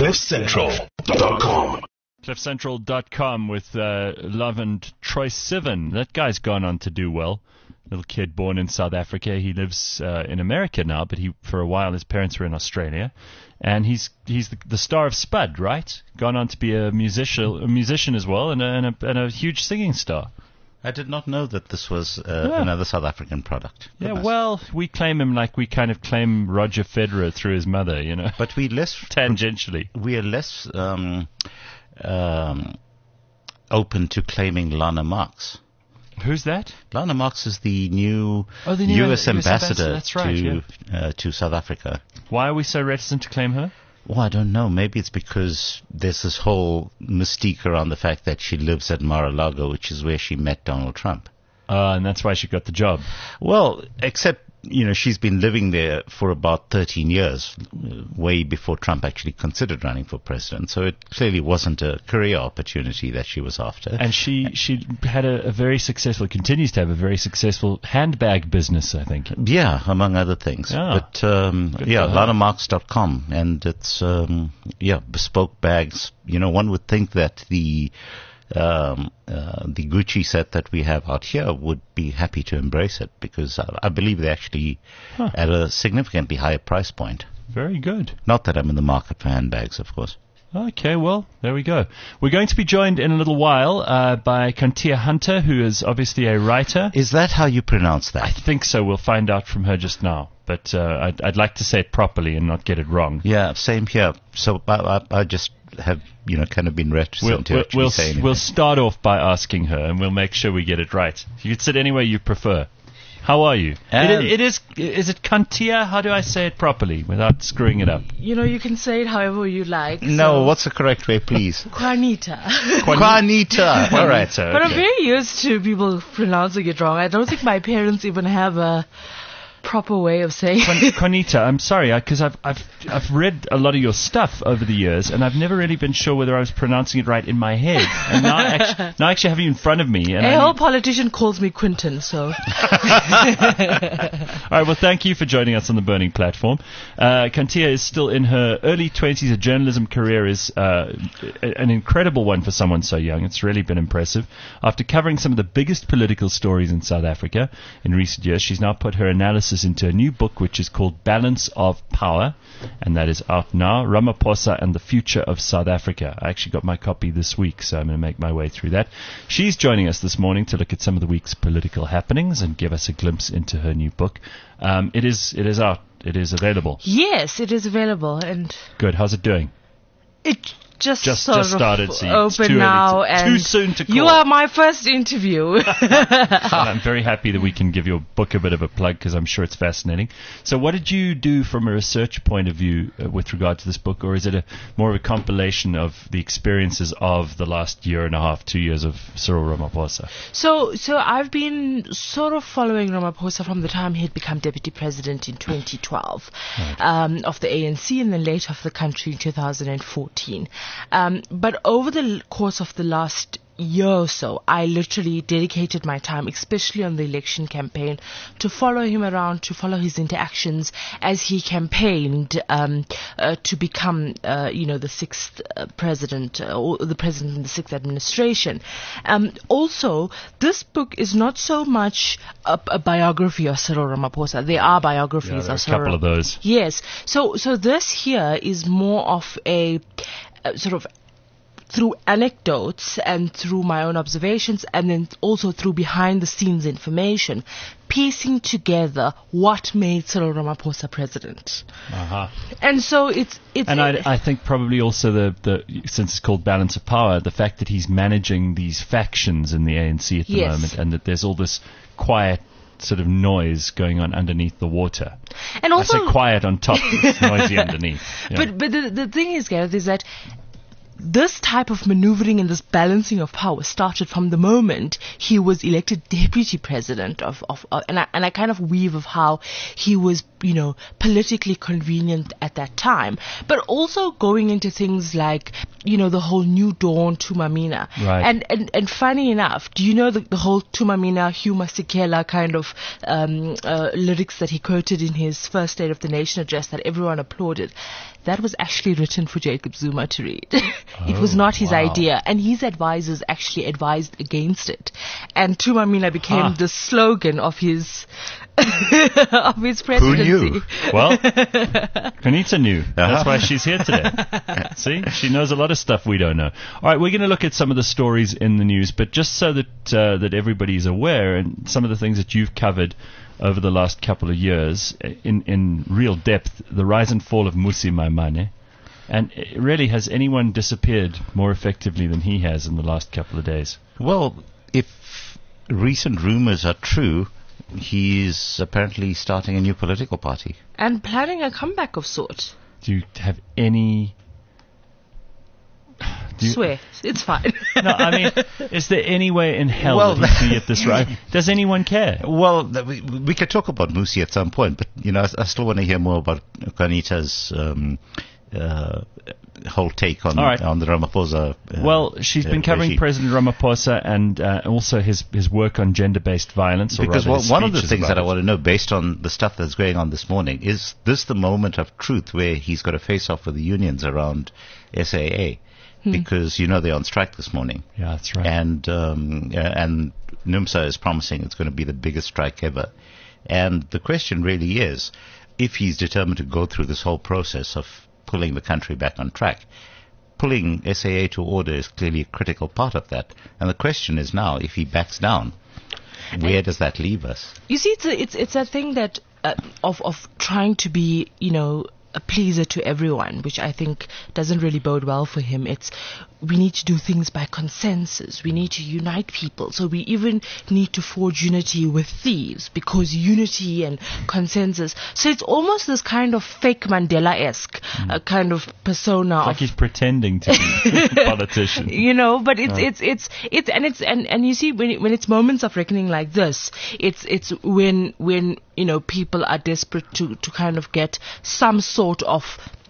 CliffCentral.com. CliffCentral.com with Love and Troye Sivan. That guy's gone on to do well. Little kid born in South Africa. He lives in America now, but for a while his parents were in Australia. And he's the star of Spud, right? Gone on to be a musician as well, and a huge singing star. I did not know that this was another South African product. Yeah, well, we claim him like we kind of claim Roger Federer through his mother, you know. But we less tangentially. We are less open to claiming Lana Marks. Who's that? Lana Marks is the new, US ambassador That's right, to South Africa. Why are we so reticent to claim her? Well, I don't know. Maybe it's because there's this whole mystique around the fact that she lives at Mar-a-Lago, which is where she met Donald Trump. And that's why she got the job. Well, except, she's been living there for about 13 years, way before Trump actually considered running for president. So it clearly wasn't a career opportunity that she was after. And she had continues to have a very successful handbag business, I think. Yeah, among other things. But, LanaMarks.com. And it's, bespoke bags. One would think that the Gucci set that we have out here would be happy to embrace it, because I believe they're actually at a significantly higher price point. Very good. Not that I'm in the market for handbags, of course. Okay, well, there we go. We're going to be joined in a little while by Kantia Hunter, who is obviously a writer. Is that how you pronounce that? I think so. We'll find out from her just now. But I'd like to say it properly and not get it wrong. Yeah, same here. So I just have, kind of been reticent to actually say anything. We'll start off by asking her, and we'll make sure we get it right. You can sit any way you prefer. How are you? Is it Kantia? How do I say it properly without screwing it up? You can say it however you like. No, what's the correct way, please? Juanita. Juanita. All right. But I'm very used to people pronouncing it wrong. I don't think my parents even have a proper way of saying Juanita, I'm sorry, because I've read a lot of your stuff over the years, and I've never really been sure whether I was pronouncing it right in my head. And now I actually have you in front of me. And a whole politician calls me Quinton, so. All right, well, thank you for joining us on the Burning Platform. Kantia is still in her early 20s. Her journalism career is an incredible one for someone so young. It's really been impressive. After covering some of the biggest political stories in South Africa in recent years, she's now put her analysis into a new book which is called Balance of Power, and that is out now, Ramaphosa and the Future of South Africa. I actually got my copy this week, so I'm going to make my way through that. She's joining us this morning to look at some of the week's political happenings and give us a glimpse into her new book. It is out. It is available. Yes, it is available. And good. How's it doing? It just started, so open now, and too soon to call. You are my first interview. I'm very happy that we can give your book a bit of a plug, because I'm sure it's fascinating. So what did you do from a research point of view with regard to this book, or is it more of a compilation of the experiences of the last year and a half, 2 years of Cyril Ramaphosa? So I've been sort of following Ramaphosa from the time he had become deputy president in 2012 of the ANC, and then later of the country in 2014. But over the course of the last year or so, I literally dedicated my time, especially on the election campaign, to follow him around, to follow his interactions as he campaigned to become, the sixth president, or the president in the sixth administration. Also, this book is not so much a biography of Cyril Ramaphosa. There are biographies of Cyril. A couple of those. Yes. So this here is more of a sort of through anecdotes and through my own observations, and then also through behind-the-scenes information, piecing together what made Cyril Ramaphosa president. And so it's and I think probably also the since it's called Balance of Power, the fact that he's managing these factions in the ANC at the moment, and that there's all this quiet sort of noise going on underneath the water. And also, I say quiet on top, it's noisy underneath. Yeah. But the thing is, Gareth, is that this type of maneuvering and this balancing of power started from the moment he was elected deputy president and I kind of weave of how he was, politically convenient at that time, but also going into things like the whole New Dawn Tumamina. Right. And funny enough, do you know the whole Tumamina Hugh Masekela kind of lyrics that he quoted in his first State of the Nation address that everyone applauded? That was actually written for Jacob Zuma to read. It was not his idea, and his advisors actually advised against it. And Tumamina became the slogan of his of his presidency. Who knew? Well, Conita knew. That's why she's here today. See, she knows a lot of stuff we don't know. All right, we're going to look at some of the stories in the news, but just so that that everybody's aware, and some of the things that you've covered over the last couple of years in real depth, the rise and fall of Mmusi Maimane. And really, has anyone disappeared more effectively than he has in the last couple of days? Well, if recent rumors are true, he's apparently starting a new political party. And planning a comeback of sorts. Do you have any... Swear, it's fine. No, I mean, is there any way in hell that he can get this right? Does anyone care? Well, we could talk about Mmusi at some point, but I still want to hear more about Conita's whole take on the Ramaphosa. Well, she's been covering regime. President Ramaphosa and also his work on gender-based violence. Because one of the things that I want to know, based on the stuff that's going on this morning, is this the moment of truth where he's got to face off with the unions around SAA? Because they're on strike this morning. Yeah, that's right. And NUMSA is promising it's going to be the biggest strike ever. And the question really is, if he's determined to go through this whole process of pulling the country back on track, pulling SAA to order is clearly a critical part of that. And the question is now, if he backs down, where does that leave us? You see, it's a thing that of trying to be, a pleaser to everyone, which I think doesn't really bode well for him. We need to do things by consensus. We need to unite people. So we even need to forge unity with thieves, because unity and consensus. So it's almost this kind of fake Mandela-esque kind of persona. It's like he's pretending to be a politician. But and you see, when it's moments of reckoning like this, it's when people are desperate to kind of get some sort of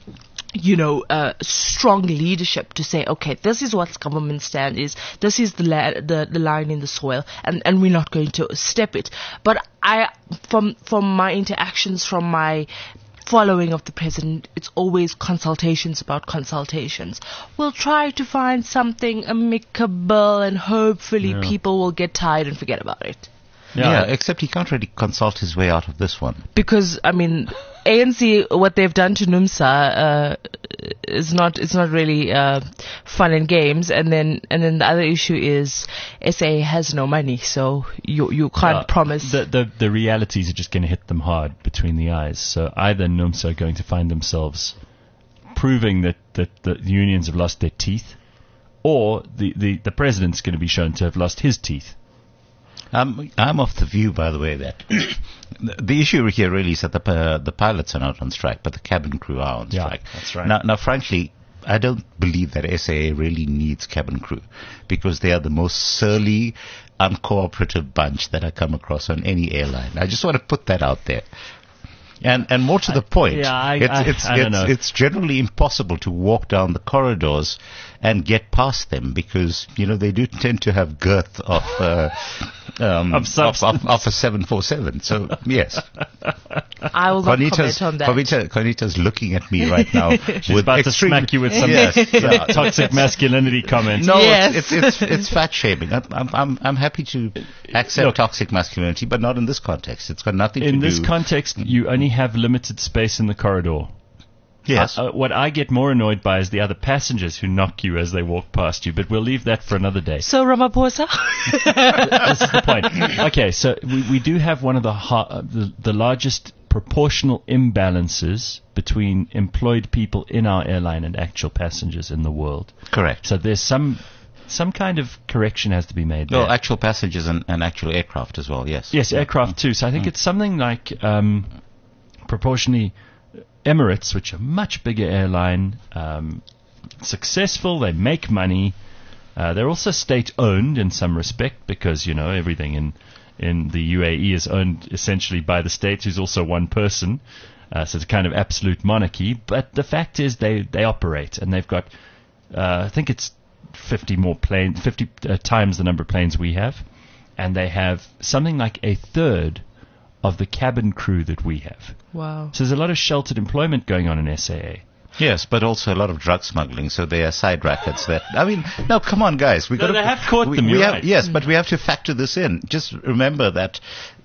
strong leadership to say, okay, this is what government stand is, this is the line in the soil, and we're not going to step it. But from my interactions, from my following of the president, it's always consultations about consultations. We'll try to find something amicable, and hopefully people will get tired and forget about it. Yeah, except he can't really consult his way out of this one. Because, ANC, what they've done to NUMSA it's not really fun and games. And then the other issue is SA has no money, so you can't promise. The realities are just going to hit them hard between the eyes. So either NUMSA are going to find themselves proving that the unions have lost their teeth, or the president's going to be shown to have lost his teeth. I'm of the view, by the way, that the issue here really is that the pilots are not on strike, but the cabin crew are on strike. That's right. Now, frankly, I don't believe that SAA really needs cabin crew, because they are the most surly, uncooperative bunch that I come across on any airline. I just want to put that out there. And more to the point, I don't know. It's generally impossible to walk down the corridors and get past them, because they do tend to have girth of a 747. So yes, I will not comment on that. Conita's looking at me right now. She's about to smack you with some toxic masculinity comments. No, it's fat shaming. I'm happy to accept toxic masculinity, but not in this context. It's got nothing to do. In this context, you only have limited space in the corridor. Yes. What I get more annoyed by is the other passengers who knock you as they walk past you, but we'll leave that for another day. So, Ramaphosa? This is the point. Okay, so we do have one of the largest proportional imbalances between employed people in our airline and actual passengers in the world. Correct. So there's some kind of correction has to be made there. Well, actual passengers and actual aircraft as well, yes. Yes, aircraft too. So I think it's something like proportionally Emirates, which are a much bigger airline, successful, they make money. They're also state-owned in some respect, because, everything in the UAE is owned essentially by the state, who's also one person. So it's a kind of absolute monarchy. But the fact is they operate, and they've got I think it's 50 times the number of planes we have, and they have something like a third of the cabin crew that we have. Wow. So there's a lot of sheltered employment going on in SAA. Yes, but also a lot of drug smuggling. So they are side rackets that, I mean, no, come on, guys. They have caught them, you're right. Yes, but we have to factor this in. Just remember that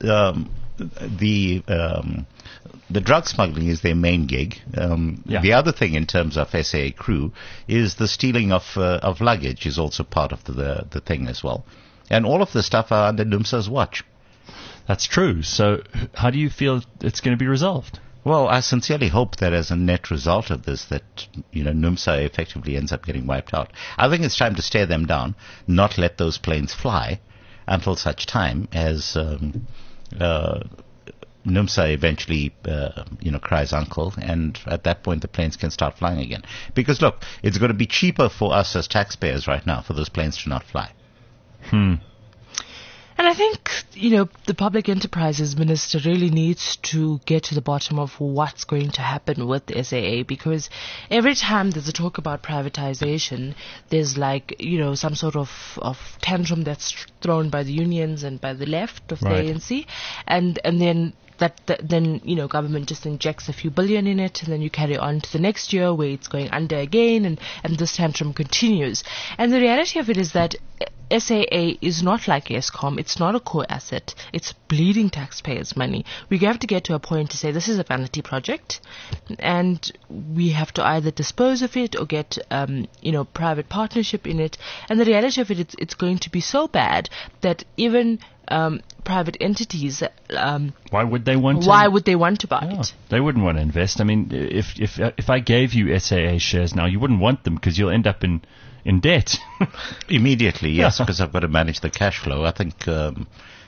the drug smuggling is their main gig. The other thing in terms of SAA crew is the stealing of luggage is also part of the thing as well. And all of the stuff are under NUMSA's watch. That's true. So how do you feel it's going to be resolved? Well, I sincerely hope that as a net result of this, that, NUMSA effectively ends up getting wiped out. I think it's time to stare them down, not let those planes fly until such time as NUMSA eventually, cries uncle, and at that point the planes can start flying again. Because look, it's going to be cheaper for us as taxpayers right now for those planes to not fly. And I think, the Public Enterprises Minister really needs to get to the bottom of what's going to happen with the SAA, because every time there's a talk about privatization, there's some sort of tantrum that's thrown by the unions and by the left of the ANC, and then government just injects a few billion in it, and then you carry on to the next year where it's going under again, and this tantrum continues. And the reality of it is that SAA is not like Eskom. It's not a core asset. It's bleeding taxpayers' money. We have to get to a point to say this is a vanity project, and we have to either dispose of it or get, private partnership in it. And the reality of it, it's going to be so bad that even private entities. Why would they want to? Why would they want to buy it? They wouldn't want to invest. I mean, if I gave you SAA shares now, you wouldn't want them because you'll end up in debt. Immediately, yes, because I've got to manage the cash flow. I think, the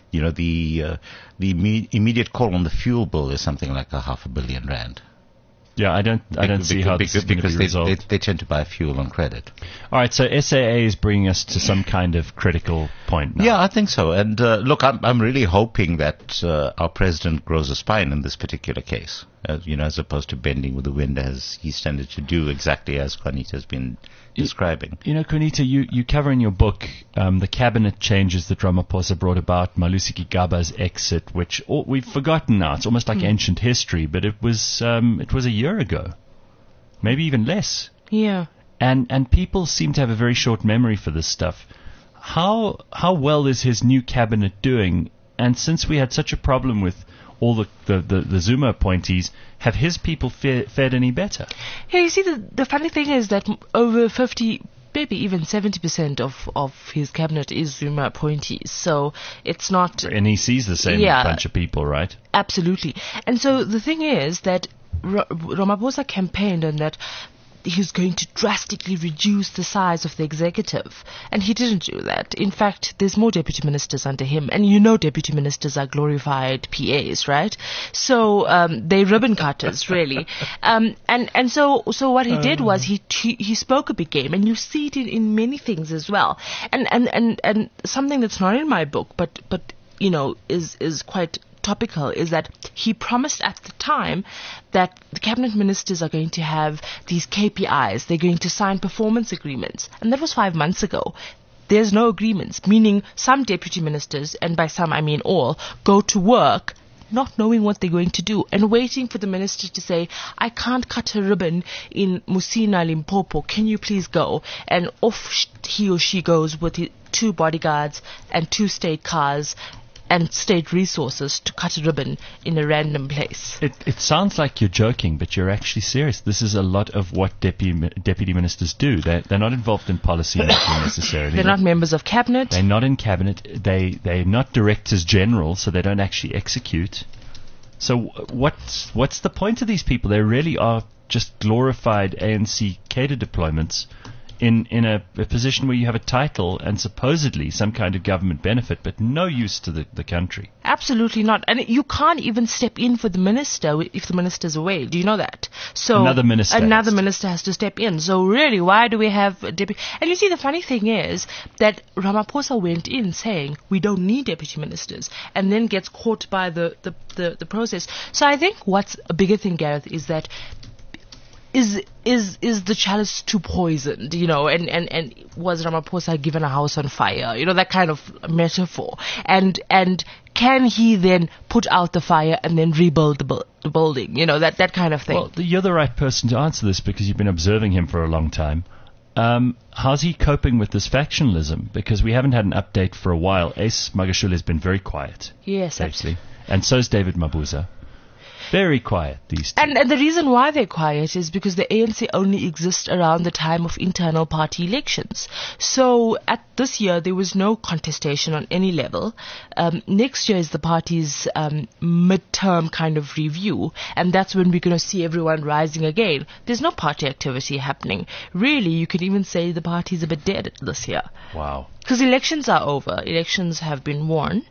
immediate call on the fuel bill is something like R500 million. Yeah, I don't see how this is going to be resolved. They tend to buy fuel on credit. All right, so SAA is bringing us to some kind of critical point now. Yeah, I think so. And look, I'm really hoping that our president grows a spine in this particular case, as opposed to bending with the wind as he's tended to do, exactly as Juanita has been describing. Juanita, you cover in your book the cabinet changes that Ramaphosa brought about, Malusi Gigaba's exit, which we've forgotten now. It's almost like ancient history, but it was a year ago, maybe even less. Yeah. And people seem to have a very short memory for this stuff. How well is his new cabinet doing? And since we had such a problem with all the Zuma appointees, have his people fared any better? Yeah, you see, the funny thing is that over 50, maybe even 70% of his cabinet is Zuma appointees. So it's not... And he sees the same bunch of people, right? Absolutely. And so the thing is that Ramaphosa campaigned on that he's going to drastically reduce the size of the executive. And he didn't do that. In fact, there's more deputy ministers under him. And deputy ministers are glorified PAs, right? So they're ribbon cutters, really. And so what he did was he spoke a big game. And you see it in many things as well. And something that's not in my book, but is quite topical, is that he promised at the time that the cabinet ministers are going to have these KPIs. They're going to sign performance agreements. And that was 5 months ago. There's no agreements, meaning some deputy ministers, and by some I mean all, go to work not knowing what they're going to do and waiting for the minister to say, I can't cut a ribbon in Musina, Limpopo. Can you please go? And off he or she goes with 2 bodyguards and 2 state cars and state resources to cut a ribbon in a random place. It sounds like you're joking, but you're actually serious. This is a lot of what deputy ministers do. They're not involved in policy making necessarily. They're not members of cabinet. They're not in cabinet. They're not directors general, so they don't actually execute. So what's the point of these people? They really are just glorified ANC cadre deployments in a position where you have a title and supposedly some kind of government benefit, but no use to the country. Absolutely not. And you can't even step in for the minister if the minister's away. Do you know that? So another minister has to step in. So really, why do we have a deputy? And you see, the funny thing is that Ramaphosa went in saying we don't need deputy ministers, and then gets caught by the process. So I think what's a bigger thing, Gareth, is that is the chalice too poisoned, and was Ramaphosa given a house on fire, that kind of metaphor, and can he then put out the fire and then rebuild the building, that kind of thing. Well, you're the right person to answer this because you've been observing him for a long time. How's he coping with this factionalism? Because we haven't had an update for a while. Ace Magashule has been very quiet. Yes, actually, and so is David Mabuza. Very quiet these days. And the reason why they're quiet is because the ANC only exists around the time of internal party elections. So at this year, there was no contestation on any level. Next year is the party's midterm kind of review, and that's when we're going to see everyone rising again. There's no party activity happening. Really, you could even say the party's a bit dead this year. Wow. Because elections are over. Elections have been won.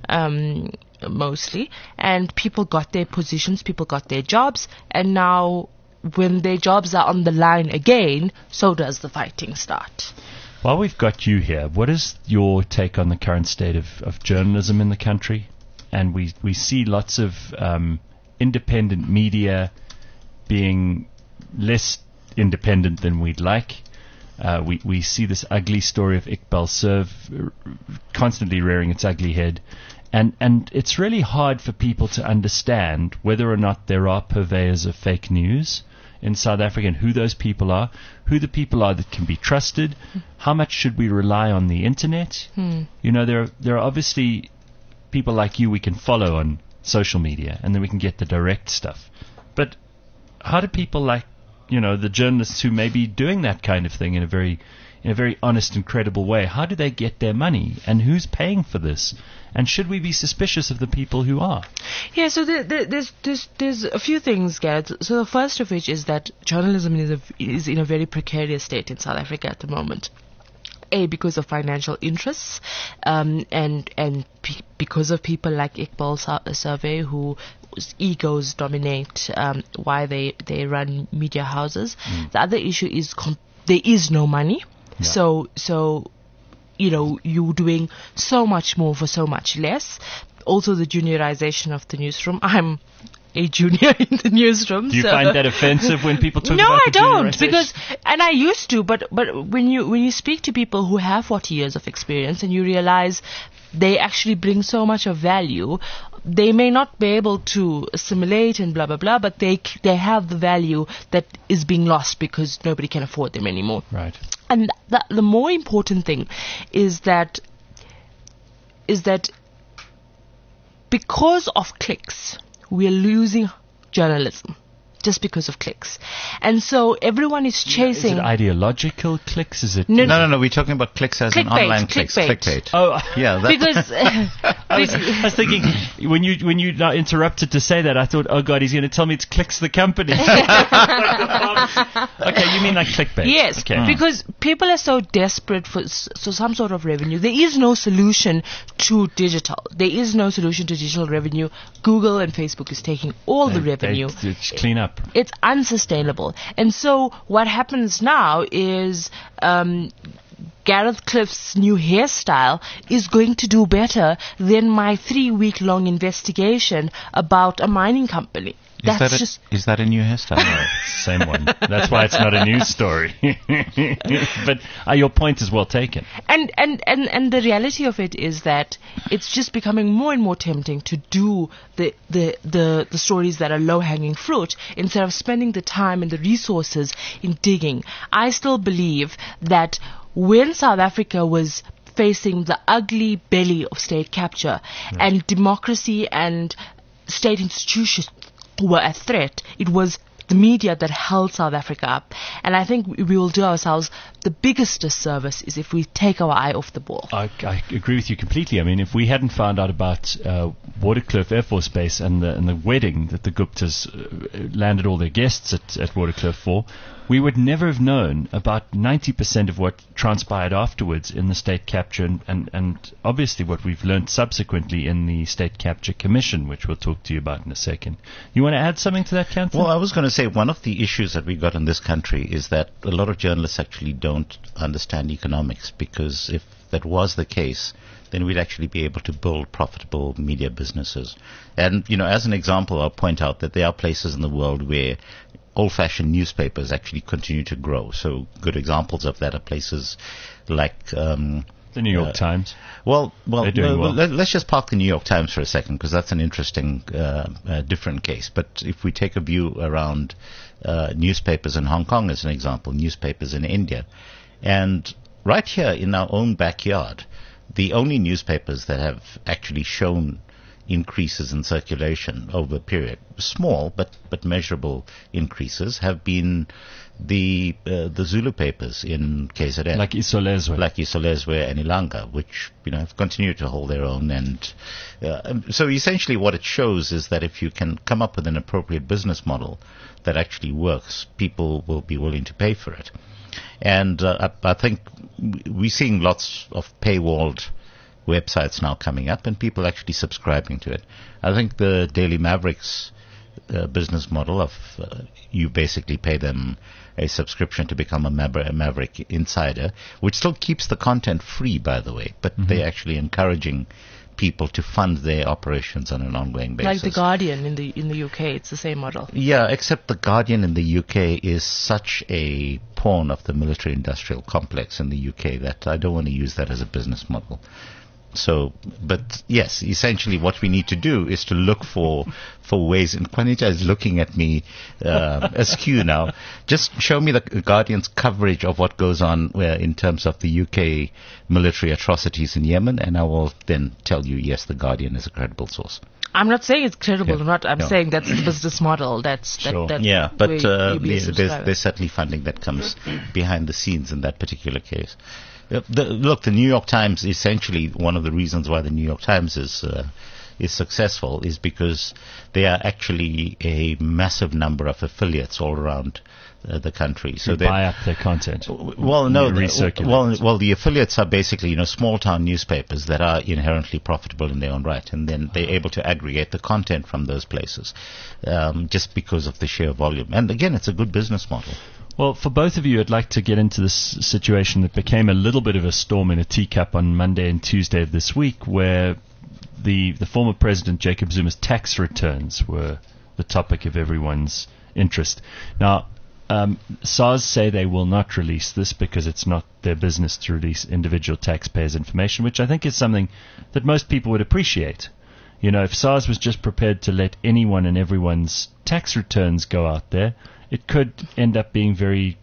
Mostly, and people got their positions, people got their jobs, and now when their jobs are on the line again, so does the fighting start. While we've got you here, what is your take on the current state of journalism in the country? And we see lots of independent media being less independent than we'd like. We see this ugly story of Iqbal Surv constantly rearing its ugly head. And it's really hard for people to understand whether or not there are purveyors of fake news in South Africa and who those people are, who the people are that can be trusted, how much should we rely on the internet. There are obviously people like you we can follow on social media, and then we can get the direct stuff. But how do people like, the journalists who may be doing that kind of thing in a very honest and credible way, how do they get their money, and who's paying for this? And should we be suspicious of the people who are? Yeah, so there's a few things, Gareth. So the first of which is that journalism is in a very precarious state in South Africa at the moment. Because of financial interests, and because of people like Iqbal Survey whose egos dominate why they run media houses. The other issue is there is no money. Yeah. So you're doing so much more for so much less. Also, the juniorization of the newsroom. I'm a junior in the newsroom. Do you find that offensive when people talk no, about I don't, and I used to, but when you speak to people who have 40 years of experience and you realize they actually bring so much of value, they may not be able to assimilate and blah blah blah, but they have the value that is being lost because nobody can afford them anymore. Right. And the more important thing is that because of clicks, we are losing journalism just because of clicks. And so everyone is chasing... Is it ideological clicks? Is it... No. We're talking about clicks as in online clicks. Clickbait. Oh, yeah. Because... I was thinking, when you interrupted to say that, I thought, oh God, he's going to tell me it's Clicks the company. Okay, you mean like clickbait. Yes, okay. Because people are so desperate for some sort of revenue. There is no solution to digital. There is no solution to digital revenue. Google and Facebook is taking all the revenue. They clean up. It's unsustainable. And so what happens now is Gareth Cliff's new hairstyle is going to do better than my 3-week-long investigation about a mining company. Is that a new hairstyle? No, same one. That's why it's not a news story. But your point is well taken. And the reality of it is that it's just becoming more and more tempting to do the stories that are low-hanging fruit instead of spending the time and the resources in digging. I still believe that when South Africa was facing the ugly belly of state capture and democracy and state institutions were a threat, it was the media that held South Africa up. And I think we will do ourselves the biggest disservice is if we take our eye off the ball. I agree with you completely. I mean, if we hadn't found out about Waterkloof Air Force Base and the wedding that the Guptas landed all their guests at Waterkloof for, we would never have known about 90% of what transpired afterwards in the state capture and obviously what we've learned subsequently in the State Capture Commission, which we'll talk to you about in a second. You want to add something to that, Kantha? Well, I was going to say one of the issues that we got in this country is that a lot of journalists actually don't understand economics, because if that was the case, then we'd actually be able to build profitable media businesses. And, as an example, I'll point out that there are places in the world where old-fashioned newspapers actually continue to grow. So good examples of that are places like the New York Times. Well, They're doing well. let's just park the New York Times for a second, because that's an interesting, different case. But if we take a view around newspapers in Hong Kong as an example, newspapers in India, and right here in our own backyard, the only newspapers that have actually shown increases in circulation over a period, small but measurable increases, have been the Zulu papers in KZN, Like Isolezwe. like Isolezwe and Ilanga, which have continued to hold their own. And so essentially, what it shows is that if you can come up with an appropriate business model that actually works, people will be willing to pay for it. And I think we're seeing lots of paywalled websites now coming up, and people actually subscribing to it. I think the Daily Mavericks business model of you basically pay them a subscription to become a Maverick insider, which still keeps the content free, by the way, but they're actually encouraging people to fund their operations on an ongoing basis. Like The Guardian in the UK, it's the same model. Yeah, except The Guardian in the UK is such a pawn of the military-industrial complex in the UK that I don't want to use that as a business model. So, but yes, essentially what we need to do is to look for ways, and Juanita is looking at me askew now. Just show me the Guardian's coverage of what goes on in terms of the UK military atrocities in Yemen, and I will then tell you, yes, the Guardian is a credible source. I'm not saying it's credible or not. I'm No. saying that's the business model. Sure. Yeah, but where UBS subscribers. there's certainly funding that comes behind the scenes in that particular case. Look, the New York Times, essentially one of the reasons why the New York Times is successful is because they are actually a massive number of affiliates all around the country. So They buy up their content. Well, no, Recirculate. well, the affiliates are basically, small town newspapers that are inherently profitable in their own right, and then they're able to aggregate the content from those places, just because of the sheer volume. And again, it's a good business model. Well, for both of you, I'd like to get into this situation that became a little bit of a storm in a teacup on Monday and Tuesday of this week, where the former President Jacob Zuma's tax returns were the topic of everyone's interest. Now, SARS say they will not release this because it's not their business to release individual taxpayers' information, which I think is something that most people would appreciate. If SARS was just prepared to let anyone and everyone's tax returns go out there, it could end up being very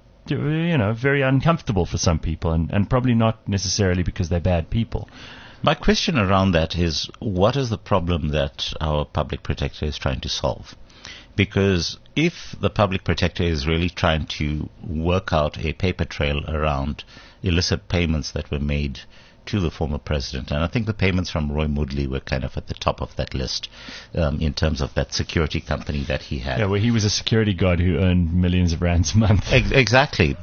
uncomfortable for some people, and probably not necessarily because they're bad people. My question around that is, what is the problem that our public protector is trying to solve? Because if the public protector is really trying to work out a paper trail around illicit payments that were made to the former president, and I think the payments from Roy Moodley were kind of at the top of that list in terms of that security company that he had. Yeah, well, he was a security guard who earned millions of rands a month. Exactly,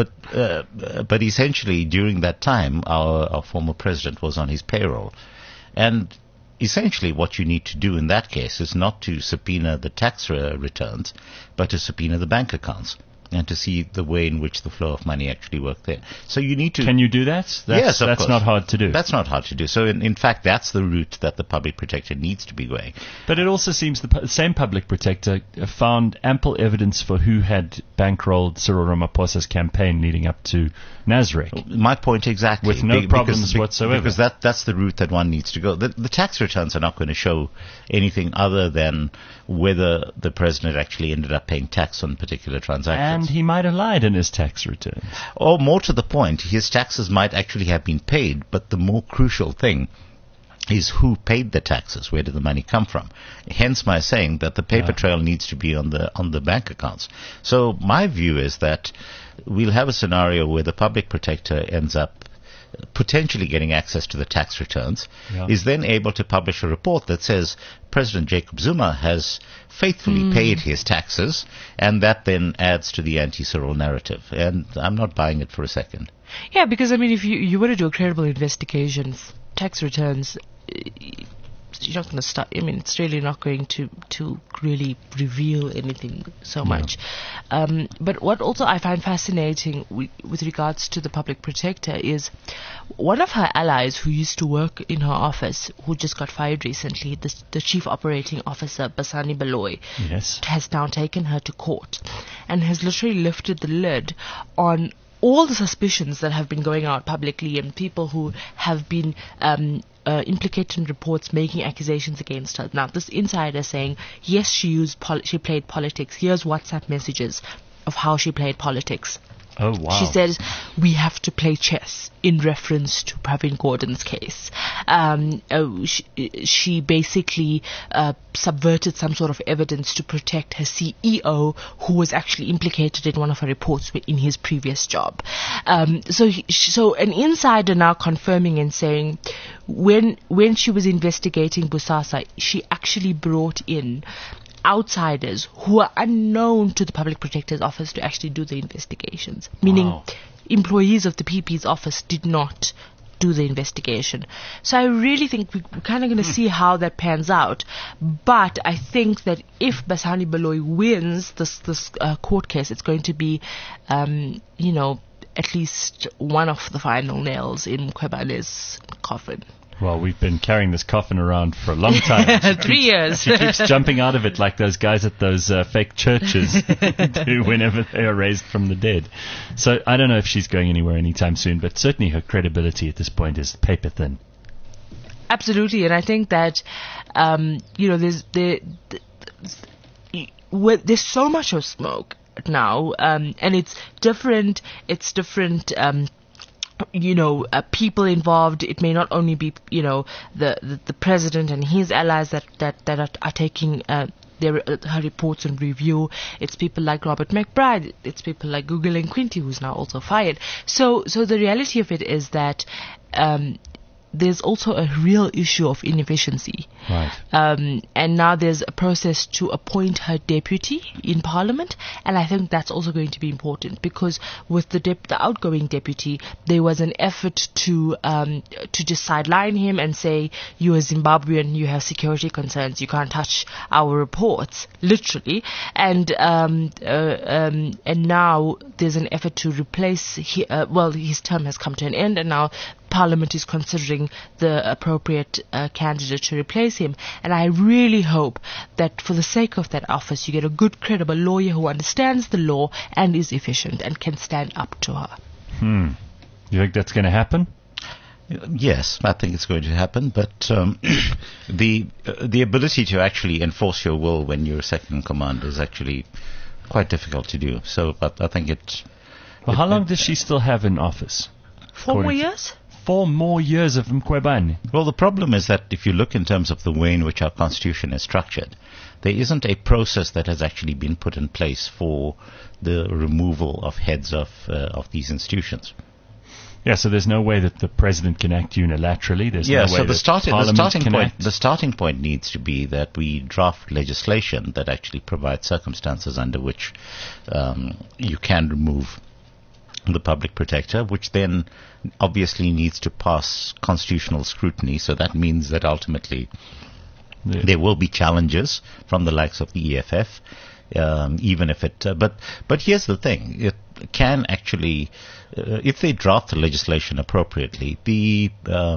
but essentially during that time, our former president was on his payroll, and essentially what you need to do in that case is not to subpoena the tax returns, but to subpoena the bank accounts and to see the way in which the flow of money actually worked there. So you need to... Can you do that? Yes, of that's course. not hard to do. That's not hard to do. So in fact, that's the route that the public protector needs to be going. But it also seems the same public protector found ample evidence for who had bankrolled Cyril Ramaphosa's campaign leading up to Nasrec. My point exactly. With no problems whatsoever. Because that's the route that one needs to go. The tax returns are not going to show anything other than whether the president actually ended up paying tax on particular transactions. And he might have lied in his tax return. Or more to the point, his taxes might actually have been paid, but the more crucial thing is who paid the taxes, where did the money come from. Hence my saying that the paper trail needs to be on the bank accounts. So my view is that we'll have a scenario where the public protector ends up potentially getting access to the tax returns, is then able to publish a report that says President Jacob Zuma has faithfully paid his taxes, and that then adds to the anti-Cyril narrative. And I'm not buying it for a second. Yeah, because, if you were to do a credible investigation, tax returns, you're not going to start. I mean, it's really not going to really reveal anything so much. But what also I find fascinating with regards to the public protector is one of her allies who used to work in her office, who just got fired recently, the chief operating officer, Basani Baloyi, Yes. has now taken her to court and has literally lifted the lid on all the suspicions that have been going out publicly and people who have been implicated in reports making accusations against her. Now, this insider saying, yes, she played politics. Here's WhatsApp messages of how she played politics. Oh, wow. She says, we have to play chess, in reference to Pravin Gordhan's case. She basically subverted some sort of evidence to protect her CEO, who was actually implicated in one of her reports in his previous job. So an insider now confirming and saying, when she was investigating Bosasa, she actually brought in outsiders who are unknown to the Public Protector's Office to actually do the investigations. Meaning employees of the PP's office did not do the investigation. So I really think we're kind of going to see how that pans out. But I think that if Basani Baloyi wins this court case, it's going to be, at least one of the final nails in Mkhwebane's coffin. Well, we've been carrying this coffin around for a long time. 3 years. She keeps jumping out of it like those guys at those fake churches do whenever they are raised from the dead. So I don't know if she's going anywhere anytime soon, but certainly her credibility at this point is paper thin. Absolutely, and I think that there's so much of smoke now, and it's different. People involved. It may not only be, the president and his allies that are taking her reports and review. It's people like Robert McBride. It's people like Gugulein Quinty, who's now also fired. So the reality of it is that there's also a real issue of inefficiency. Right. And now there's a process to appoint her deputy in Parliament, and I think that's also going to be important because with the outgoing deputy, there was an effort to just sideline him and say, "You are Zimbabwean, you have security concerns, you can't touch our reports," literally. And now there's an effort to replace. His term has come to an end, and now Parliament is considering the appropriate candidate to replace him. And I really hope that for the sake of that office, you get a good, credible lawyer who understands the law and is efficient and can stand up to her. You think that's going to happen? Yes, I think it's going to happen, but the ability to actually enforce your will when you're second in command is actually quite difficult to do. So I think it... Well, how long does she still have in office? 4 more years? 4 more years of Mkhwebane. Well, the problem is that if you look in terms of the way in which our constitution is structured, there isn't a process that has actually been put in place for the removal of heads of these institutions. Yeah, so there's no way that the president can act unilaterally. There's no way so the starting point needs to be that we draft legislation that actually provides circumstances under which you can remove the public protector, which then obviously needs to pass constitutional scrutiny. So that means that ultimately there will be challenges from the likes of the EFF, even if it... But here's the thing. It can actually... if they draft the legislation appropriately, the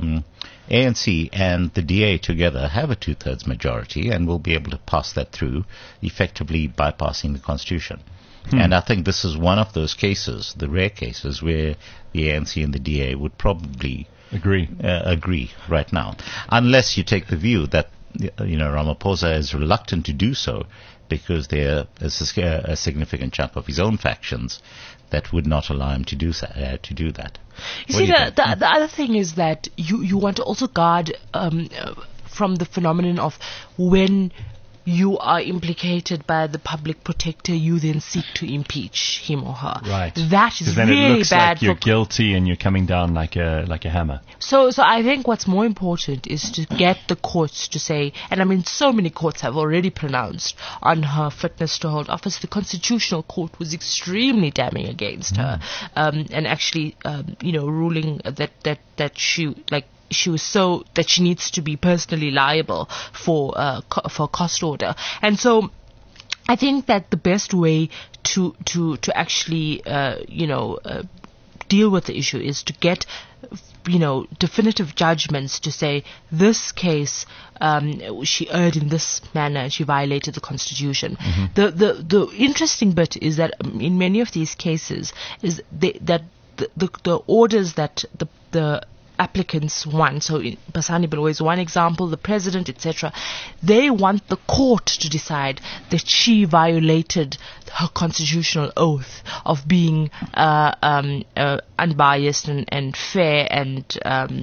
ANC and the DA together have a 2/3 majority and will be able to pass that through, effectively bypassing the Constitution. And I think this is one of those cases, the rare cases, where the ANC and the DA would probably agree right now. Unless you take the view that, Ramaphosa is reluctant to do so because there is a significant chunk of his own factions that would not allow him to do that. You see, the other thing is that you want to also guard from the phenomenon of when you are implicated by the public protector, you then seek to impeach him or her. Right. That is then really it looks bad. Like you're guilty and you're coming down like a hammer. So I think what's more important is to get the courts to say, and I mean so many courts have already pronounced on her fitness to hold office. The Constitutional Court was extremely damning against her, and actually, ruling that she she was so that she needs to be personally liable for cost order. And so I think that the best way to actually deal with the issue is to get definitive judgments to say this case she erred in this manner and she violated the Constitution. The interesting bit is that in many of these cases is that the orders that the applicants want, so Basani Baloyi is one example, the president, etc., they want the court to decide that she violated her constitutional oath of being unbiased and fair and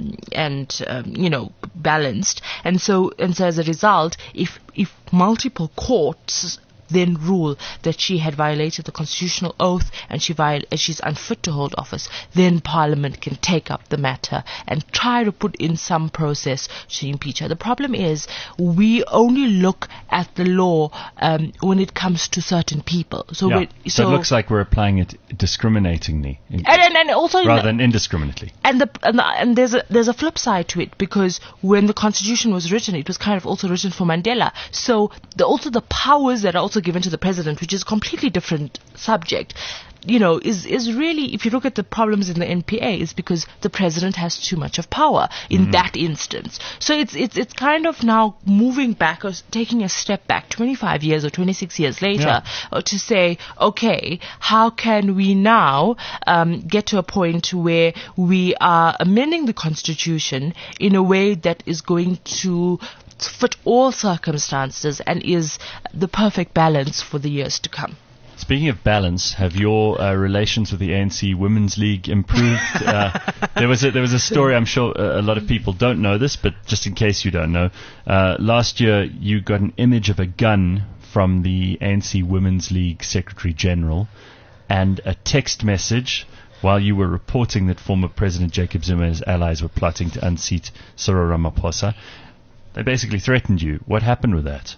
balanced. And so as a result, if multiple courts then rule that she had violated the constitutional oath and she's unfit to hold office, then Parliament can take up the matter and try to put in some process to impeach her. The problem is we only look at the law when it comes to certain people. So it looks like we're applying it discriminatingly, and also rather than indiscriminately. And there's a flip side to it, because when the Constitution was written, it was kind of also written for Mandela. So the powers that are also given to the president, which is a completely different subject, is really, if you look at the problems in the NPA, is because the president has too much of power in that instance. So it's kind of now moving back, or taking a step back 25 years or 26 years later, to say, okay, how can we now get to a point where we are amending the Constitution in a way that is going to fit all circumstances and is the perfect balance for the years to come. Speaking of balance, have your relations with the ANC Women's League improved? There was a story, I'm sure a lot of people don't know this, but just in case you don't know, last year you got an image of a gun from the ANC Women's League Secretary General and a text message while you were reporting that former President Jacob Zuma and his allies were plotting to unseat Cyril Ramaphosa. They basically threatened you. What happened with that?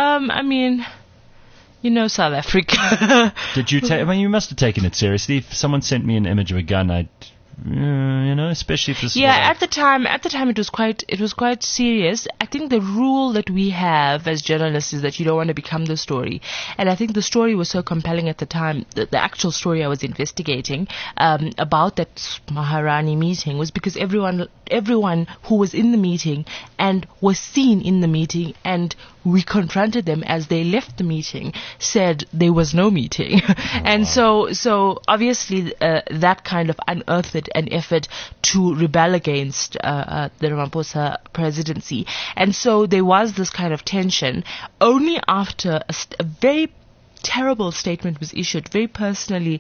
South Africa. Did you take? You must have taken it seriously. If someone sent me an image of a gun, I'd, especially if this. Yeah, at the time, it was quite serious. I think the rule that we have as journalists is that you don't want to become the story. And I think the story was so compelling at the time. The actual story I was investigating about that Maharani meeting was because everyone who was in the meeting and was seen in the meeting, and we confronted them as they left the meeting, said there was no meeting. And so obviously that kind of unearthed an effort to rebel against the Ramaphosa presidency. And so there was this kind of tension. Only after a very terrible statement was issued, very personally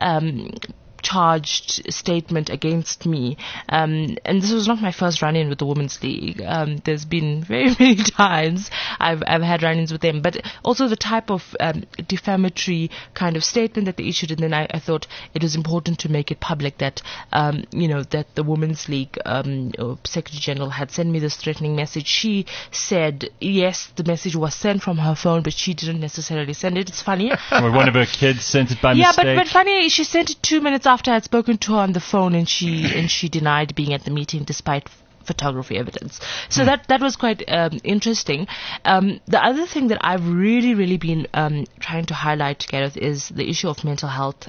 charged statement against me, and this was not my first run-in with the Women's League. There's been very many times I've had run-ins with them, but also the type of defamatory kind of statement that they issued, and then I thought it was important to make it public that that the Women's League Secretary General had sent me this threatening message. She said yes, the message was sent from her phone, but she didn't necessarily send it. It's funny. Or one of her kids sent it by mistake. Yeah, but funny, she sent it 2 minutes after I had spoken to her on the phone, and she denied being at the meeting despite photography evidence. So that was quite interesting. The other thing that I've really been trying to highlight, Gareth, is the issue of mental health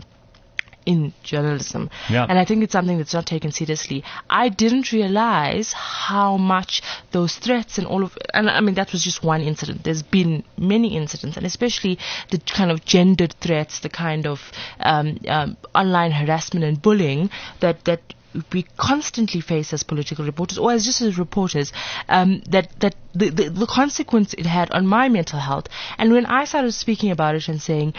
in journalism. Yeah. And I think it's something that's not taken seriously. I didn't realize how much those threats and all of, and I mean, that was just one incident. There's been many incidents, and especially the kind of gendered threats, the kind of online harassment and bullying that we constantly face as political reporters, or as just as reporters, that the consequence it had on my mental health. And when I started speaking about it and saying,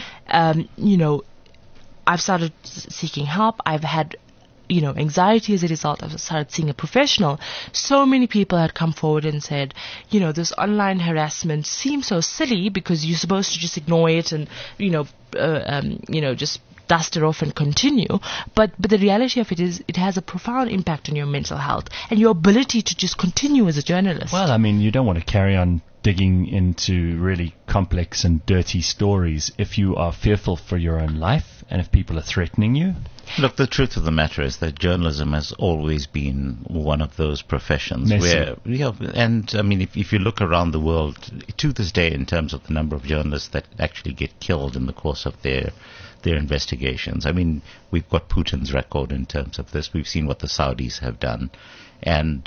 I've started seeking help, I've had anxiety as a result, I've started seeing a professional, so many people had come forward and said, this online harassment seems so silly because you're supposed to just ignore it and just dust it off and continue. But the reality of it is it has a profound impact on your mental health and your ability to just continue as a journalist. Well, I mean, you don't want to carry on digging into really complex and dirty stories if you are fearful for your own life and if people are threatening you. Look, the truth of the matter is that journalism has always been one of those professions Messy. where, and I mean, if you look around the world, to this day, in terms of the number of journalists that actually get killed in the course of their investigations, I mean, we've got Putin's record in terms of this. We've seen what the Saudis have done. And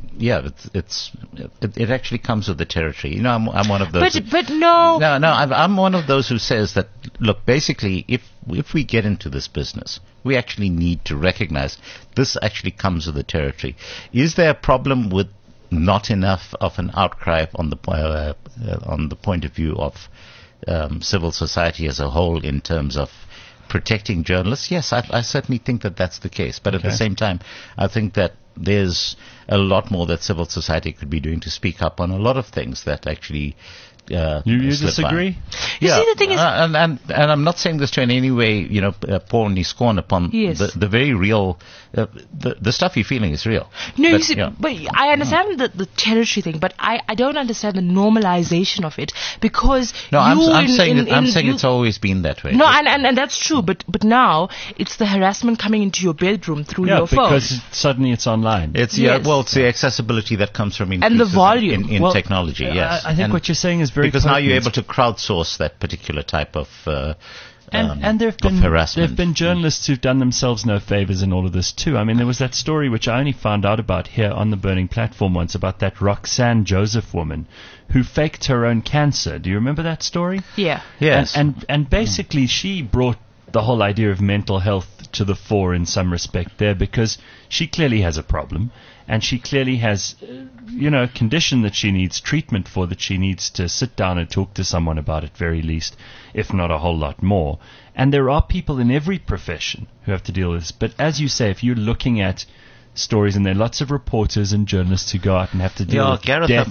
it actually comes with the territory. You know, I'm one of those. But no. I'm one of those who says that. Look, basically, if we get into this business, we actually need to recognize this actually comes with the territory. Is there a problem with not enough of an outcry on the point of view of civil society as a whole in terms of protecting journalists? Yes, I certainly think that that's the case. But at the same time, I think that there's a lot more that civil society could be doing to speak up on a lot of things that actually you disagree? You see, the thing is, and I'm not saying this to in any way, pour any scorn upon the very real, the stuff you're feeling is real. No, but, you see, but I understand the territory thing, but I don't understand the normalization of it, because I'm saying it's always been that way. No, and that's true, but now it's the harassment coming into your bedroom through your phone. Because suddenly it's online. It's it's the accessibility that comes from and the volume in technology. Yes, I think what you're saying is very because potent. now you're able to crowdsource that particular type of and there have been journalists who've done themselves no favors in all of this too. I mean, there was that story which I only found out about here on the Burning Platform once, about that Roxanne Joseph woman who faked her own cancer. Do you remember that story? Yeah. Yes. And basically she brought the whole idea of mental health to the fore in some respect there, because she clearly has a problem. And she clearly has, a condition that she needs treatment for, that she needs to sit down and talk to someone about at very least, if not a whole lot more. And there are people in every profession who have to deal with this. But as you say, if you're looking at stories, and there are lots of reporters and journalists who go out and have to deal with Gareth, death,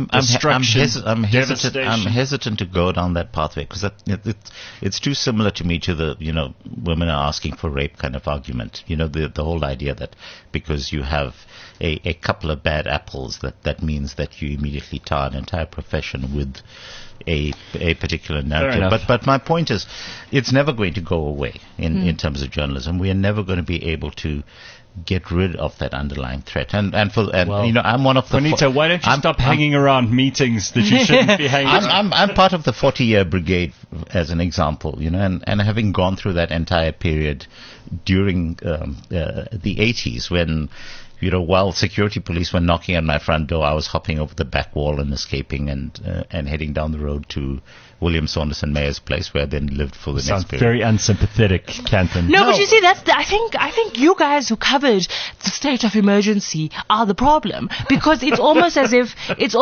I'm hesitant to go down that pathway, because it's too similar to me to the women are asking for rape kind of argument. The whole idea that because you have a couple of bad apples that means that you immediately tar an entire profession with a particular narrative. But my point is, it's never going to go away in terms of journalism. We are never going to be able to get rid of that underlying threat. I'm one of the... Juanita, why don't you stop hanging around meetings that you shouldn't be hanging around? I'm part of the 40-year brigade, as an example, and having gone through that entire period during the 80s, when, while security police were knocking on my front door, I was hopping over the back wall and escaping and heading down the road to William Saunderson Mayer's place, where I then lived for the next period. Very unsympathetic, Kanthan. No, but you see, I think you guys who covered the state of emergency are the problem, because it's almost as if in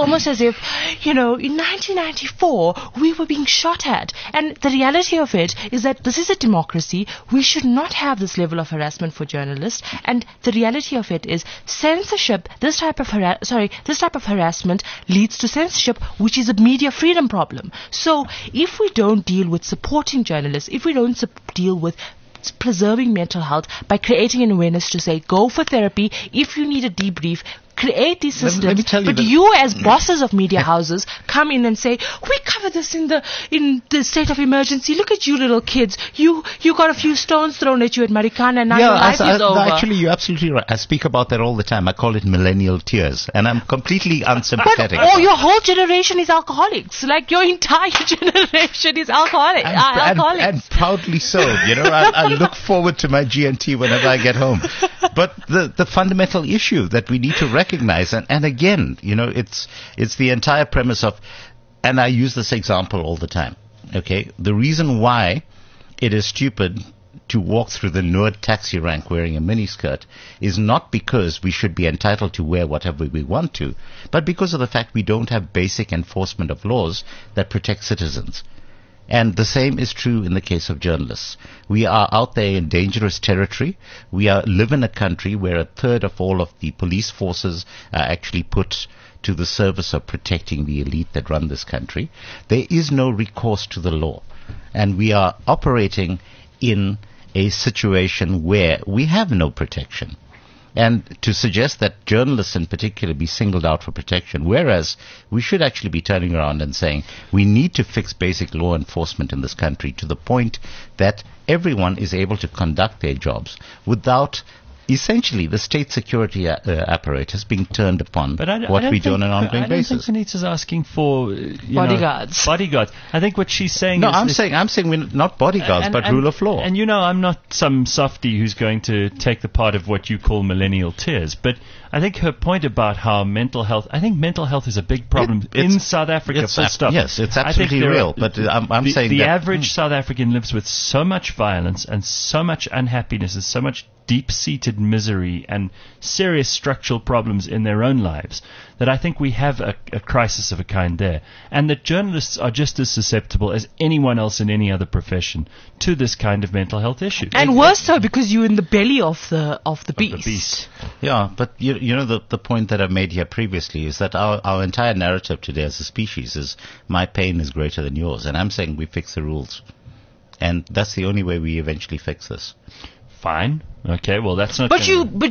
1994 we were being shot at, and the reality of it is that this is a democracy. We should not have this level of harassment for journalists, and the reality of it is censorship. This type of harassment leads to censorship, which is a media freedom problem. So if we don't deal with supporting journalists, if we don't deal with preserving mental health by creating an awareness to say, go for therapy, if you need a debrief, create these systems. Let me tell you, but you as bosses of media houses come in and say, we cover this in the state of emergency. Look at you little kids. You got a few stones thrown at you at Marikana, and now your life is over. Actually, you're absolutely right. I speak about that all the time. I call it millennial tears, and I'm completely unsympathetic. But your whole generation is alcoholics. Like, your entire generation is alcoholics. And proudly so. I look forward to my GNT whenever I get home. But the fundamental issue that we need to recognize, and again, it's the entire premise of, and I use this example all the time, okay? The reason why it is stupid to walk through the Noord taxi rank wearing a miniskirt is not because we should be entitled to wear whatever we want to, but because of the fact we don't have basic enforcement of laws that protect citizens. And the same is true in the case of journalists. We are out there in dangerous territory. We live in a country where a third of all of the police forces are actually put to the service of protecting the elite that run this country. There is no recourse to the law. And we are operating in a situation where we have no protection. And to suggest that journalists in particular be singled out for protection, whereas we should actually be turning around and saying we need to fix basic law enforcement in this country to the point that everyone is able to conduct their jobs without essentially the state security apparatus being turned upon what we do on an ongoing basis. I don't think Anita's asking for bodyguards. Bodyguards. I think what she's saying no, is... I'm saying we're not bodyguards, but rule of law. And I'm not some softie who's going to take the part of what you call millennial tears, but I think her point about how mental health is a big problem in South Africa, full stop. Yes, it's absolutely real, but I'm saying the that average South African lives with so much violence and so much unhappiness and so much deep-seated misery and serious structural problems in their own lives that I think we have a crisis of a kind there. And that journalists are just as susceptible as anyone else in any other profession to this kind of mental health issue. And worse so because you're in the belly of the beast. Yeah, but you know the point that I've made here previously is that our entire narrative today as a species is my pain is greater than yours. And I'm saying we fix the rules. And that's the only way we eventually fix this. Fine. Okay, well, that's not... But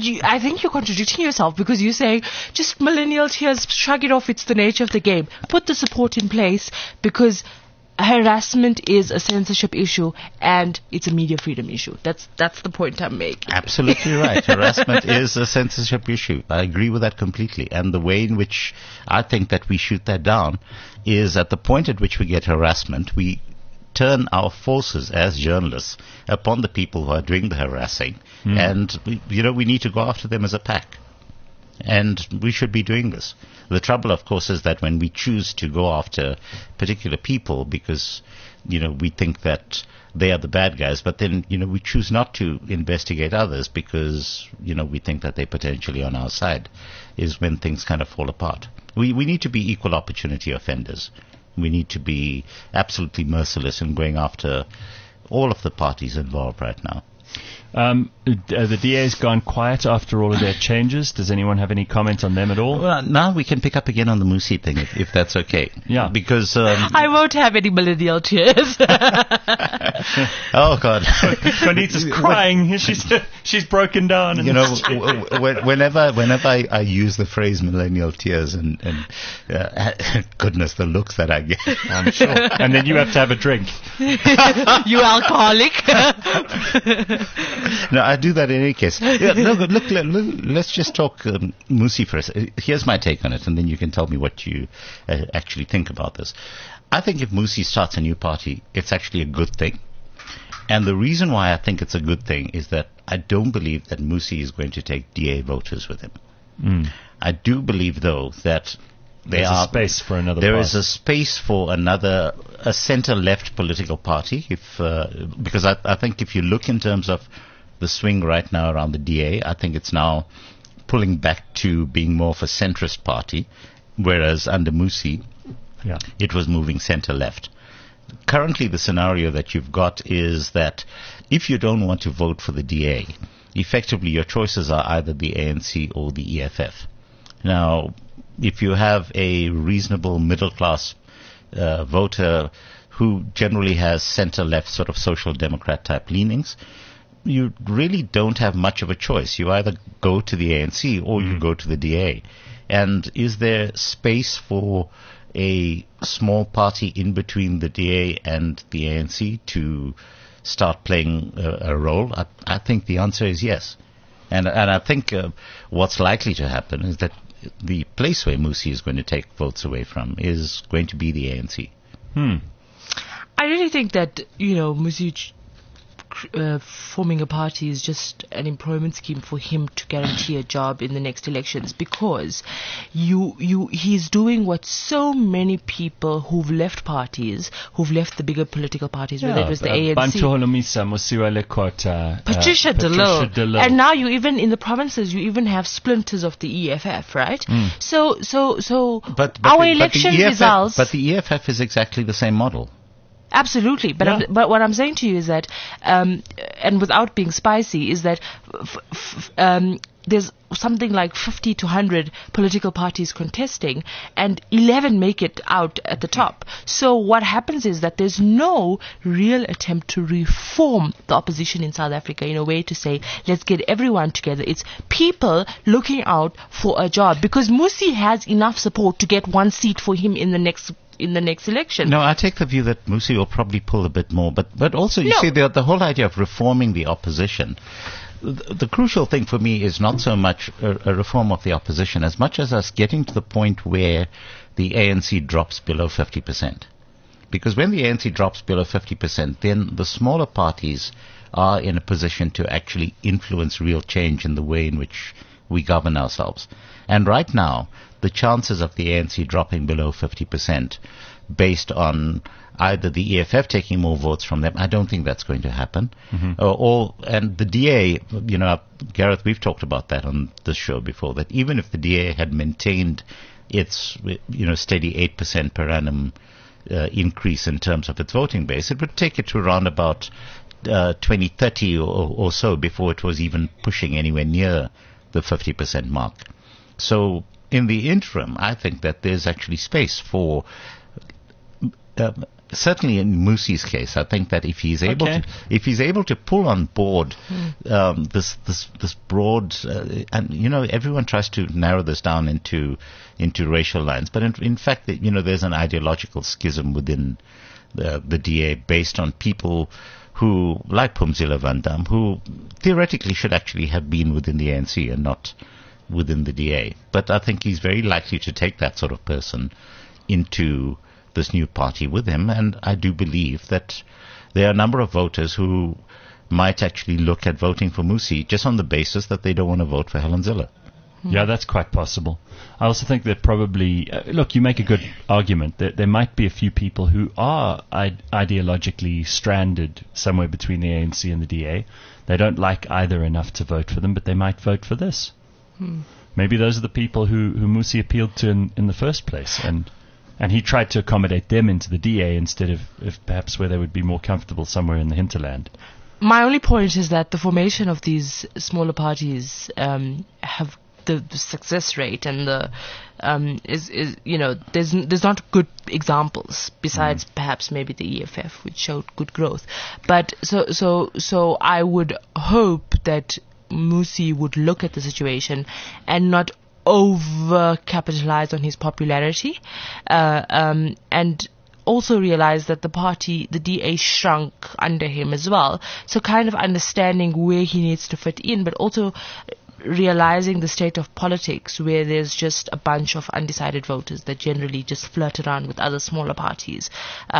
I think you're contradicting yourself because you're saying, just millennial tears, shrug it off, it's the nature of the game. Put the support in place because harassment is a censorship issue and it's a media freedom issue. That's the point I'm making. Absolutely right. Harassment is a censorship issue. I agree with that completely. And the way in which I think that we shoot that down is at the point at which we get harassment, we turn our forces as journalists upon the people who are doing the harassing. And, we need to go after them as a pack. And we should be doing this. The trouble, of course, is that when we choose to go after particular people because, we think that they are the bad guys, but then, we choose not to investigate others because, we think that they're potentially on our side, is when things kind of fall apart. We need to be equal opportunity offenders. We need to be absolutely merciless in going after all of the parties involved right now. The DA's gone quiet after all of their changes. Does anyone have any comment on them at all? Well, now we can pick up again on the Musi thing, if that's okay. Yeah. Because... I won't have any millennial tears. Oh, God. Conita's crying. She's broken down. And whenever I use the phrase millennial tears and goodness, the looks that I get. I'm sure. And then you have to have a drink. You alcoholic. No, I do that in any case. Yeah, look, let's just talk Musi for a second. Here's my take on it, and then you can tell me what you actually think about this. I think if Musi starts a new party, it's actually a good thing. And the reason why I think it's a good thing is that I don't believe that Musi is going to take DA voters with him. I do believe, though, that there is a space for a center-left political party. Because I think if you look in terms of the swing right now around the DA, I think it's now pulling back to being more of a centrist party, whereas under Musi, it was moving center-left. Currently, the scenario that you've got is that if you don't want to vote for the DA, effectively your choices are either the ANC or the EFF. Now, if you have a reasonable middle-class voter who generally has center-left sort of social democrat type leanings, you really don't have much of a choice. You either go to the ANC or you go to the DA. And is there space for a small party in between the DA and the ANC to start playing a role? I think the answer is yes. And I think what's likely to happen is that the place where Musi is going to take votes away from is going to be the ANC. I really think that, Musi forming a party is just an employment scheme for him to guarantee a job in the next elections, because he's doing what so many people who've left parties, who've left the bigger political parties, whether it was the ANC, Bantu Holomisa, Mosiwa Lekota, Patricia de Lille, and now you even in the provinces you even have splinters of the EFF, right? So but our election results. But the EFF is exactly the same model. Absolutely, but but what I'm saying to you is that, and without being spicy, is that there's something like 50 to 100 political parties contesting, and 11 make it out at the top. So what happens is that there's no real attempt to reform the opposition in South Africa in a way to say, let's get everyone together. It's people looking out for a job, because Mmusi has enough support to get one seat for him in the next election. No, I take the view that Mmusi will probably pull a bit more, but also you see the whole idea of reforming the opposition. The crucial thing for me is not so much a reform of the opposition as much as us getting to the point where the ANC drops below 50%. Because when the ANC drops below 50%, then the smaller parties are in a position to actually influence real change in the way in which we govern ourselves. And right now, the chances of the ANC dropping below 50% based on either the EFF taking more votes from them, I don't think that's going to happen. And the DA, Gareth, we've talked about that on this show before, that even if the DA had maintained its, steady 8% per annum increase in terms of its voting base, it would take it to around about 2030 or so before it was even pushing anywhere near the 50% mark. So in the interim, I think that there's actually space for, certainly in Mmusi's case, I think that if he's able to pull on board this broad, and everyone tries to narrow this down into racial lines, but in fact, there's an ideological schism within the DA based on people who, like Phumzile Van Dam, who theoretically should actually have been within the ANC and not within the DA. But I think he's very likely to take that sort of person into this new party with him, and I do believe that there are a number of voters who might actually look at voting for Mmusi just on the basis that they don't want to vote for Helen Zille. Yeah, that's quite possible. I also think that probably, look, you make a good argument that there might be a few people who are ideologically stranded somewhere between the ANC and the DA. They don't like either enough to vote for them, but they might vote for this. Maybe those are the people who Mmusi appealed to in the first place, and he tried to accommodate them into the DA instead of perhaps where they would be more comfortable somewhere in the hinterland. My only point is that the formation of these smaller parties have the success rate and the there's not good examples besides perhaps maybe the EFF, which showed good growth. But so I would hope that Mmusi would look at the situation and not over-capitalize on his popularity, and also realize that the DA shrunk under him as well. So kind of understanding where he needs to fit in, but also realizing the state of politics where there's just a bunch of undecided voters that generally just flirt around with other smaller parties.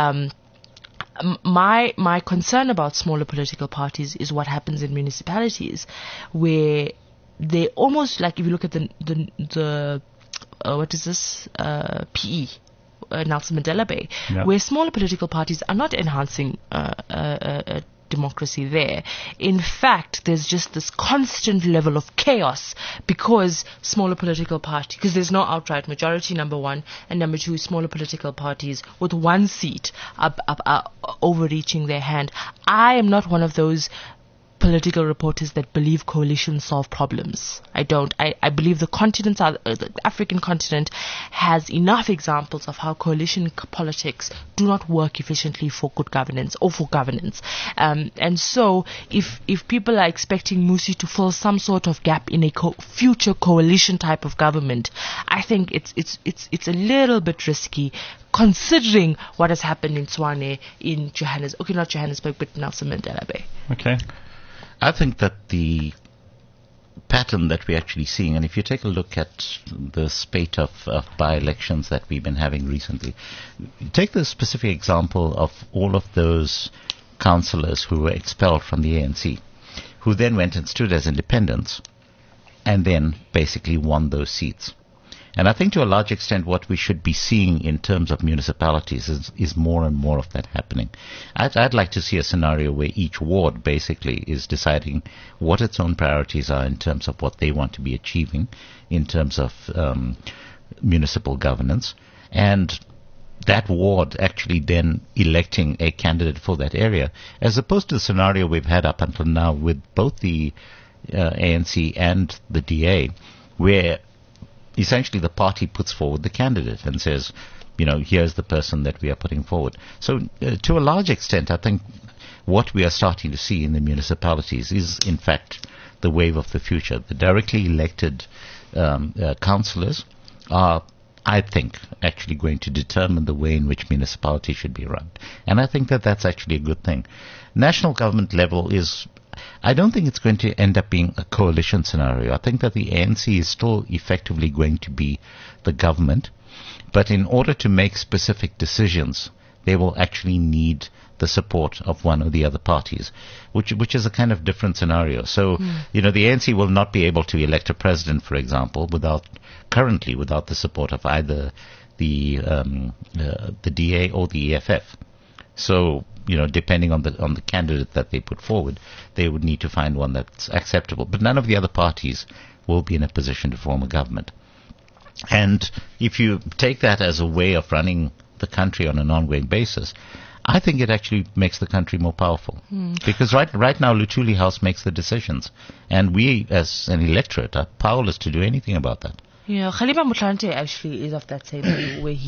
My concern about smaller political parties is what happens in municipalities, where they almost, like, if you look at the what is this, PE, Nelson Mandela Bay, where smaller political parties are not enhancing democracy there. In fact, there's just this constant level of chaos because smaller political parties, because there's no outright majority, number one, and number two, smaller political parties with one seat are overreaching their hand. I am not one of those political reporters that believe coalitions solve problems. I don't. I believe the African continent has enough examples of how coalition politics do not work efficiently for good governance or for governance. And so if people are expecting Mmusi to fill some sort of gap in a future coalition type of government, I think it's a little bit risky, considering what has happened in Tshwane, in Johannesburg. Okay, not Johannesburg, but Nelson Mandela Bay. Okay. I think that the pattern that we're actually seeing, and if you take a look at the spate of by-elections that we've been having recently, take the specific example of all of those councillors who were expelled from the ANC, who then went and stood as independents, and then basically won those seats. And I think to a large extent what we should be seeing in terms of municipalities is more and more of that happening. I'd like to see a scenario where each ward basically is deciding what its own priorities are in terms of what they want to be achieving in terms of municipal governance, and that ward actually then electing a candidate for that area, as opposed to the scenario we've had up until now with both the ANC and the DA, where essentially the party puts forward the candidate and says, here's the person that we are putting forward. So to a large extent, I think what we are starting to see in the municipalities is, in fact, the wave of the future. The directly elected councillors are, I think, actually going to determine the way in which municipalities should be run. And I think that that's actually a good thing. National government level I don't think it's going to end up being a coalition scenario. I think that the ANC is still effectively going to be the government, but in order to make specific decisions, they will actually need the support of one or the other parties, which is a kind of different scenario. So, the ANC will not be able to elect a president, for example, without the support of either the DA or the EFF. So, depending on the candidate that they put forward, they would need to find one that's acceptable. But none of the other parties will be in a position to form a government. And if you take that as a way of running the country on an ongoing basis, I think it actually makes the country more powerful. Because right now, Luthuli House makes the decisions. And we, as an electorate, are powerless to do anything about that. Yeah, Kgalema Motlanthe actually is of that same view, where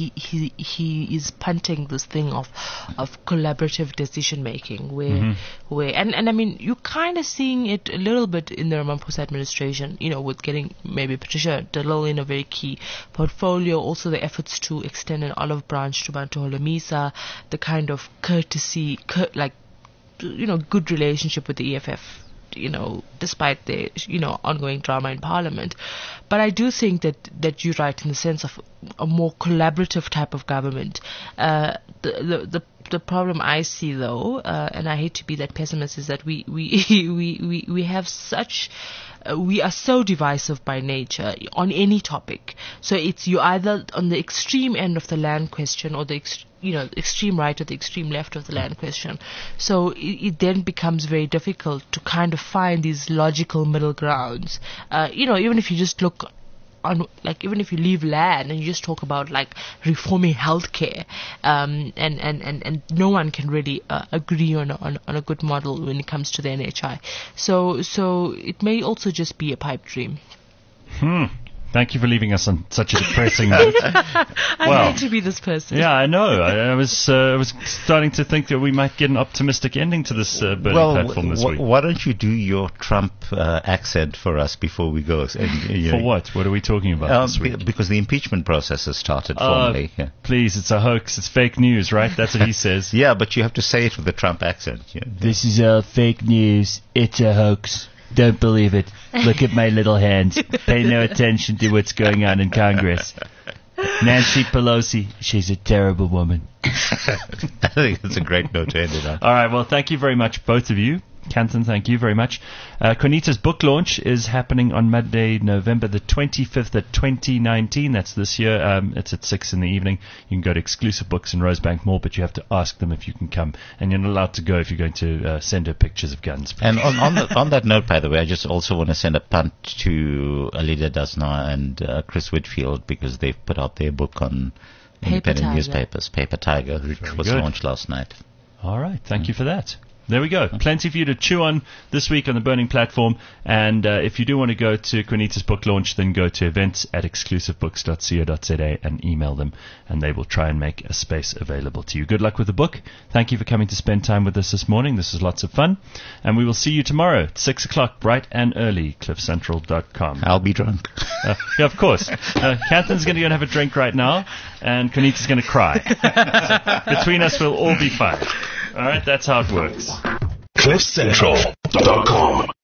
he is punting this thing of collaborative decision making, where I mean, you're kind of seeing it a little bit in the Ramaphosa administration, with getting maybe Patricia de Lille in a very key portfolio, also the efforts to extend an olive branch to Bantu Holomisa, the kind of courtesy, good relationship with the EFF. Despite the, ongoing drama in Parliament. But I do think that you're right in the sense of a more collaborative type of government. The problem I see, though, and I hate to be that pessimist, is that we have such... we are so divisive by nature on any topic. So you either on the extreme end of the land question or the extreme right or the extreme left of the land question. So it then becomes very difficult to kind of find these logical middle grounds. Even if you just look on, even if you leave land and you just talk about reforming healthcare, and no one can really agree on a good model when it comes to the NHI. So it may also just be a pipe dream. Thank you for leaving us on such a depressing note. I hate to be this person. Yeah, I know. I was starting to think that we might get an optimistic ending to this burning platform this week. Why don't you do your Trump accent for us before we go? For what? What are we talking about this week? Because the impeachment process has started formally. Yeah. Please, it's a hoax. It's fake news, right? That's what he says. Yeah, but you have to say it with the Trump accent. Yeah. This is all fake news. It's a hoax. Don't believe it. Look at my little hands. Pay no attention to what's going on in Congress. Nancy Pelosi, she's a terrible woman. I think that's a great note to end it on. All right, well, thank you very much, both of you. Canton, thank you very much. Conita's book launch is happening on Monday, November the 25th of 2019. That's this year. It's at 6 in the evening. You can go to Exclusive Books in Rosebank Mall, but you have to ask them if you can come. And you're not allowed to go if you're going to send her pictures of guns. And on that note, by the way, I just also want to send a punt to Alida Dasna and Chris Whitfield, because they've put out their book on independent newspapers, Paper Tiger, which was launched last night. All right. Thank you for that. There we go. Plenty for you to chew on this week on the Burning Platform. And if you do want to go to Conita's book launch, then go to events@exclusivebooks.co.za and email them, and they will try and make a space available to you. Good luck with the book. Thank you for coming to spend time with us this morning. This was lots of fun. And we will see you tomorrow at 6 o'clock, bright and early, cliffcentral.com. I'll be drunk. Yeah, of course. Canton's going to go and have a drink right now, and Conita's going to cry. So between us, we'll all be fine. All right, that's how it works. cliffcentral.com